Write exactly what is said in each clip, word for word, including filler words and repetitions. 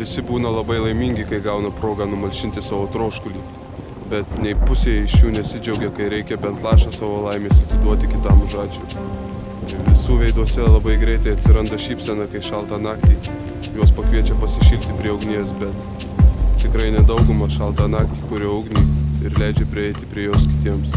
Visi būna labai laimingi, kai gauna progą numalšinti savo troškulį, bet nei pusėje iš jų nesidžiaugia, kai reikia bent lašą savo laimės atiduoti kitam už ačiū. Visų veiduose labai greitai atsiranda šypsena, kai šaltą naktį juos pakviečia pasišilti prie ugnies, bet tikrai nedauguma šaltą naktį kuria ugnį ir leidžia prieiti prie jos kitiems.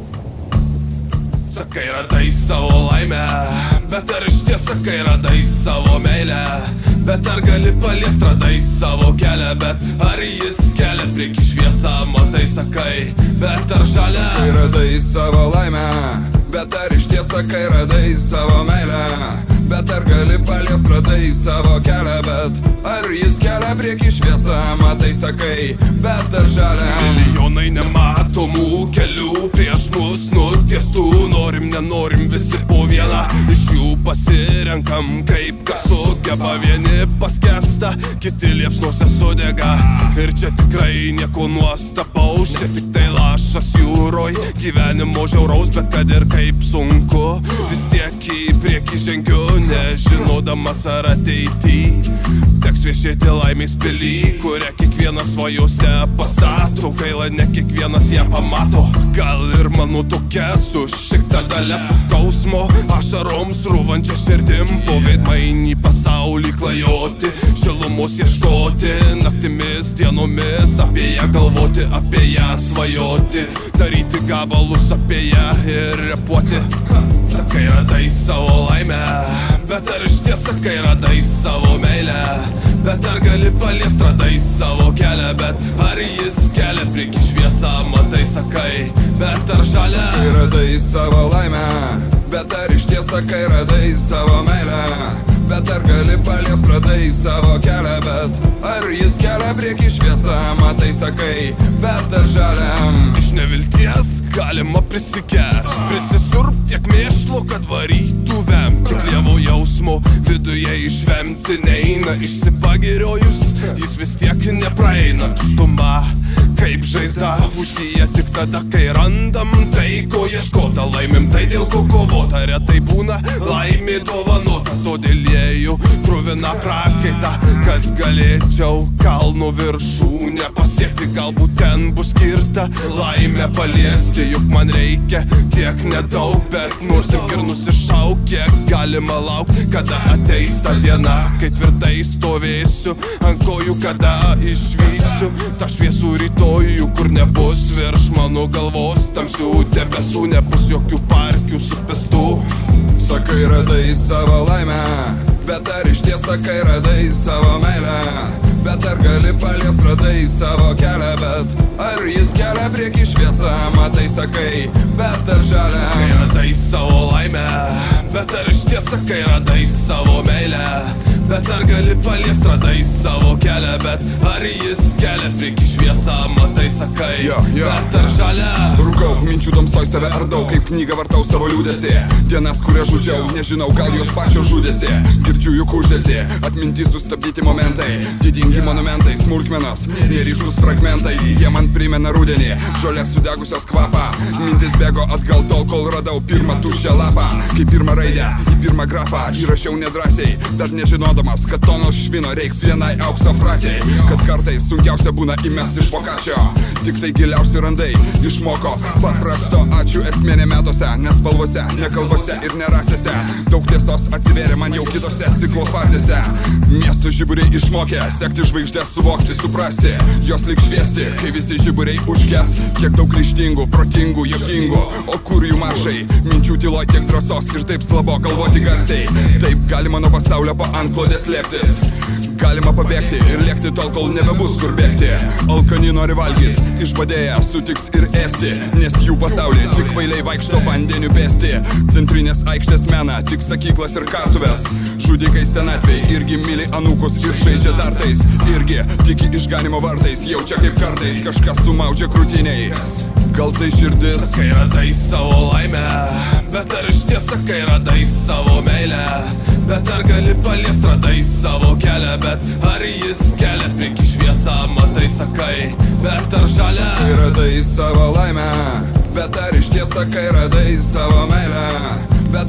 Sakai, radai savo laimę, bet ar iš ties sakai, radai savo meilę, bet ar gali paliest, radai savo kelią, bet ar jis kelia prieki šviesą, matai, sakai, bet ar žalia. Sakai, radai savo laimę, bet ar iš ties sakai, radai savo meilę, bet ar gali paliest, radai savo kelią, bet ar jis kelia prieki šviesą, matai, sakai, bet ar žalia. Milijonai nematomų kelių prieš mus nutiestų, norim, nenorim visi po vieną iš jų pasirenkam, kaip kas sugeba. Vieni paskęsta, kiti liepsnose sudega, ir čia tikrai nieko nuostabaus, čia tik tai lašas jūroj gyvenimo žiauraus, bet kad ir kaip sunku, vis tiek į priekį žengiu, nežinodamas ar ateity teks viešėti laimės pilį, kurią kiekvienas svajose pastato, gaila ne kiekvienas ją pamato. Gal ir mano tokia sušikta dalia su skausmo, ašaroms rūvančia širdim, po veidmainį pasaulį klajoti, šilumos ieškoti, naktimis, dienomis apie ją galvoti, apie ją svajoti, daryti gabalus apie ją ir repuoti. Sakai, radai savo laimę, bet ar iš ties sakai, radai savo meilę, bet ar gali paliest, radai savo kelią, bet ar jis kelia prieki šviesą, matai, sakai, bet ar žalia. Sakai, radai savo laimę, bet ar iš ties sakai, radai savo meilę, bet ar gali paliest, radai savo kelią, bet ar jis kelia prieki šviesą, matai, sakai, bet ar žalia. Iš nevilties galima prisikert, prisisiurbt tiek mėšlo, kad varytų vem, tik lievo jausmo viduje išvemti neina, išsipagiriojus jis vis tiek nepraeina. Tuštuma kaip žaizda užgyja tik tada, kai randam tai, ko ieškota, laimim tai, dėl ko kovota, retai būna laimė dovanota, todėl lieju kruviną prakaitą, kad galėčiau kalno viršūnę pasiekti, galbūt ten bus skirta laimę paliesti, juk man reikia tiek nedaug, bet nors ir nusišauk, kiek galima lauk, kada ateis ta diena, kai tvirtai stovėsiu ant kojų, kada išvysiu tą šviesų rytojų, kur nebus virš mano galvos tamsių debesų, nebus jokių parkių supestų. Sakai, radai savo laimę, bet ar iš ties sakai, radai savo meilę, bet ar gali paliest, radai savo kelią, bet ar jis kelia prieki šviesą, matai, sakai, bet ar žalia. Sakai, radai savo laimę, bet ar iš ties sakai, radai savo meilę, bet ar gali paliest, radai savo kelią, bet ar jis kelia prieki šviesą, matai, sakai, jo, jo. Bet ar žalia. Rūkau, minčių tamsoj save ardau, kaip knygą vartau savo liūdėsi, dienas, kurią žudžiau, nežinau, gal jos pačios žudėsi, girdžiu juk uždėsi, atmintį sustabdyti momentai, didingi monumentai, smulkmenos, neryškus fragmentai, jie man primena rudenį, žolės sudegusios kvapą, mintis bėgo atgal tol, kol radau pirmą tuščią lapą, kaip pirmą raidę į pirmą grafą, įrašiau nedrąsiai, dar nežinodamas, kad tonos švino reiks vienai aukso frazei, kad kartais sunkiausia būna įmesti iš pokačio, tik tai giliausi randai išmoko paprasto ačiū esmė ne metuose, ne spalvose, ne kalbose ir ne rasėse, daug tiesos atsivėrė man jau kitose ciklo fazėse, miestų žiburiai išmokė sekti žvaigždės, suvokti, suprasti, jos lyg šviesti, kai visi žiburiai užges, kiek daug ryžtingų, protingų, juokingų, o kur jų maršai, minčių tyloj tiek drąsos ir taip slabo galvoti garsiai, taip galima nuo pasaulio po antklodės slėptis, galima pabėgti ir lėkti tol, kol nebebus kur bėgti, alkani nori valgyt, išbadėję sutiks ir ėsti, nes jų pasaulyje tik kvailiai vaikšto vandeniu pėsti, centrinės aikštės mena tik sakyklas ir kartuvės, žudikai senatvei irgi myli anūkus ir žaidžia dartais, irgi tiki išganimo vartais, jaučia kaip kartais kažkas sumaudžia krūtiniai, gal tai širdis. Sakai, radai savo laimę, bet ar iš ties sakai, radai savo meilę, bet ar gali paliest, radai savo kelią, bet ar jis kelia prieki šviesą, matai, sakai, bet ar žalia. Sakai, radai savo laimę, bet ar iš ties sakai, radai savo meilę, bet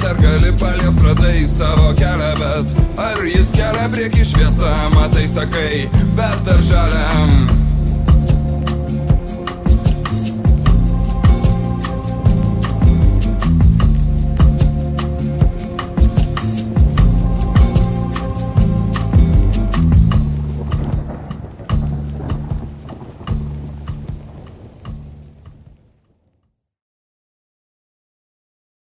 ar gali paliest, radai savo kelią, bet ar jis kelia prieki šviesą, matai, sakai, bet ar žaliam